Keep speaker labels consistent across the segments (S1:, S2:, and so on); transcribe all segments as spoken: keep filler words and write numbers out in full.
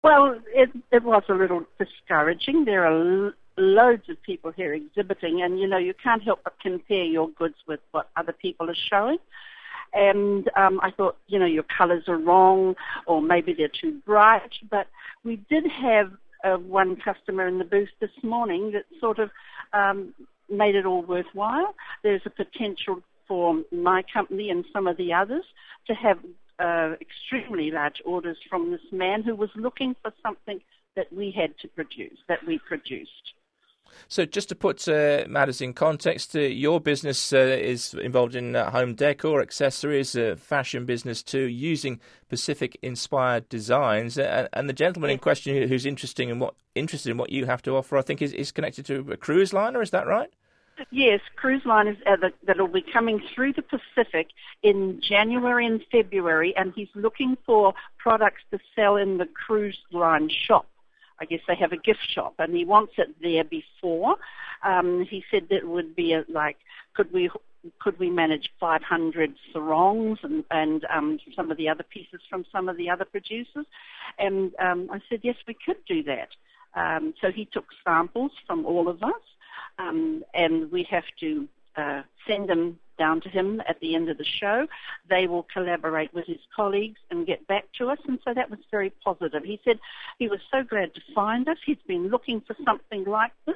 S1: Well, it, it was a little discouraging. There are l- loads of people here exhibiting, and you know you can't help but compare your goods with what other people are showing. And um, I thought, you know, your colours are wrong, or maybe they're too bright. But we did have uh, one customer in the booth this morning that sort of um, made it all worthwhile. There's a potential for my company and some of the others to have uh, extremely large orders from this man who was looking for something that we had to produce, that we produced.
S2: So just to put uh, matters in context, uh, your business uh, is involved in uh, home decor, accessories, uh, fashion business too, using Pacific-inspired designs. Uh, and the gentleman in question who's interested in what interested in what you have to offer, I think, is, is connected to a cruise liner. Is that right?
S1: Yes, cruise liners uh, that, that'll be coming through the Pacific in January and February, and he's looking for products to sell in the cruise line shop. I guess they have a gift shop, and he wants it there before. Um, he said that it would be a, like, could we could we manage five hundred sarongs and, and um, some of the other pieces from some of the other producers? And um, I said, yes, we could do that. Um, so he took samples from all of us, um, and we have to uh, send them down to him at the end of the show. They will collaborate with his colleagues and get back to us, and so that was very positive. He said he was so glad to find us. He's been looking for something like this,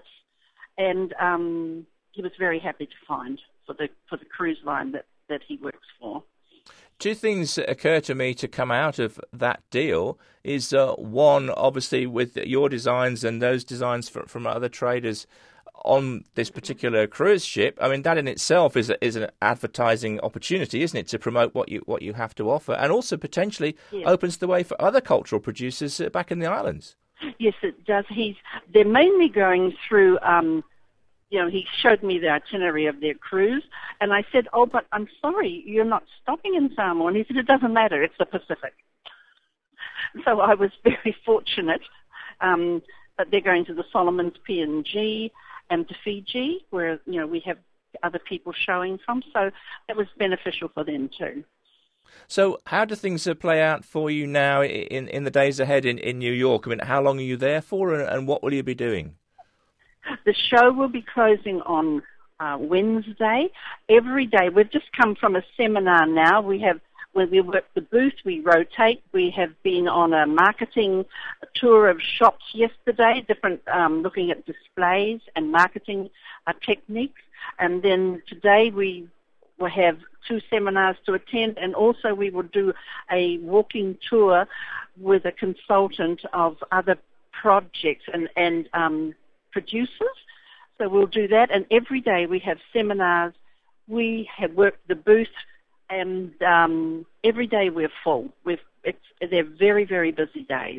S1: and um, he was very happy to find for the for the cruise line that, that he works for.
S2: Two things occur to me to come out of that deal is, uh, one, obviously with your designs and those designs from, from other traders on this particular cruise ship. I mean, that in itself is a, is an advertising opportunity, isn't it, to promote what you what you have to offer, and also potentially yes. opens the way for other cultural producers uh, back in the islands.
S1: Yes, it does. He's they're mainly going through. Um, you know, he showed me the itinerary of their cruise, and I said, "Oh, but I'm sorry, you're not stopping in Samoa." And he said, "It doesn't matter. It's the Pacific." So I was very fortunate. Um, but they're going to the Solomons P N G. And to Fiji, where, you know, we have other people showing from. So that was beneficial for them too.
S2: So how do things play out for you now in, in the days ahead in, in New York? I mean, how long are you there for, and, and what will you be doing?
S1: The show will be closing on uh, Wednesday. Every day, we've just come from a seminar now. We have When we work the booth, we rotate. We have been on a marketing tour of shops yesterday, different um, looking at displays and marketing uh, techniques. And then today we will have two seminars to attend, and also we will do a walking tour with a consultant of other projects and, and um, producers. So we'll do that, and every day we have seminars. We have worked the booth. And um, every day we're full. We've, it's, they're very, very busy days.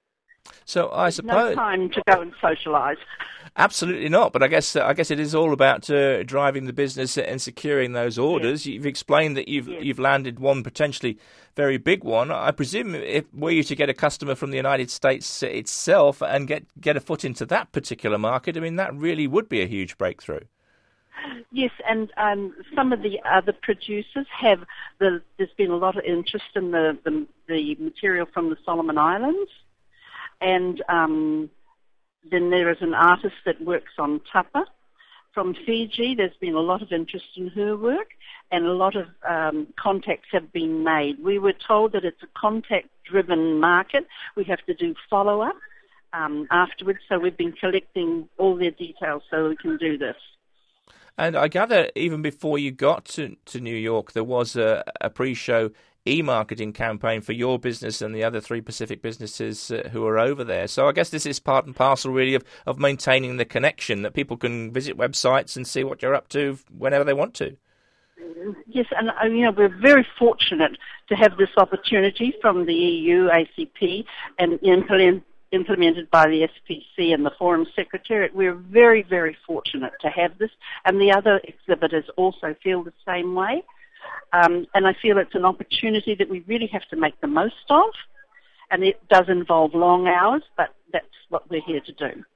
S2: So I
S1: There's
S2: suppose
S1: no time to go and socialise.
S2: Absolutely not. But I guess I guess it is all about uh, driving the business and securing those orders. Yes. You've explained that you've yes. you've landed one potentially very big one. I presume if were you to get a customer from the United States itself and get get a foot into that particular market, I mean that really would be a huge breakthrough.
S1: Yes, and um, some of the other producers have, the, there's been a lot of interest in the, the, the material from the Solomon Islands, and um, then there is an artist that works on tapa. From Fiji, there's been a lot of interest in her work, and a lot of um, contacts have been made. We were told that it's a contact-driven market. We have to do follow-up um, afterwards, so we've been collecting all their details so we can do this.
S2: And I gather even before you got to, to New York, there was a, a pre-show e-marketing campaign for your business and the other three Pacific businesses uh, who are over there. So I guess this is part and parcel really of, of maintaining the connection, that people can visit websites and see what you're up to whenever they want to.
S1: Yes, and uh, you know, we're very fortunate to have this opportunity from the E U, A C P, and implement implemented by the S P C and the Forum Secretariat. We're very, very fortunate to have this, and the other exhibitors also feel the same way. Um, and I feel it's an opportunity that we really have to make the most of, and it does involve long hours, but that's what we're here to do.